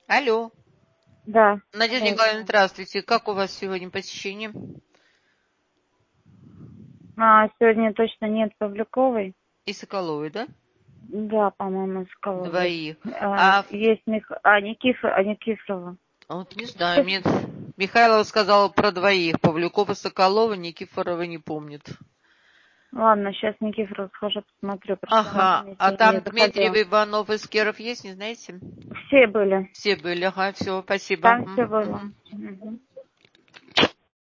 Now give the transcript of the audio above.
Алло, Да. Надежда Николаевна, здравствуйте. Как у вас сегодня посещение? Сегодня точно нет Павлюковой. И Соколовой, да? Да, по-моему, Соколовой. Двоих. А Есть Никифорова. вот не знаю, мне Михайлова сказала про двоих. Павлюкова, Соколова, Никифорова не помнит. Ладно, сейчас Никифорова схожу, посмотрю. Просто на Ага, а комиссию не там Дмитриев, заходила. Иванов и Скеров есть, не знаете? Все были. Все были, ага, все, спасибо. Там все было. Мгм.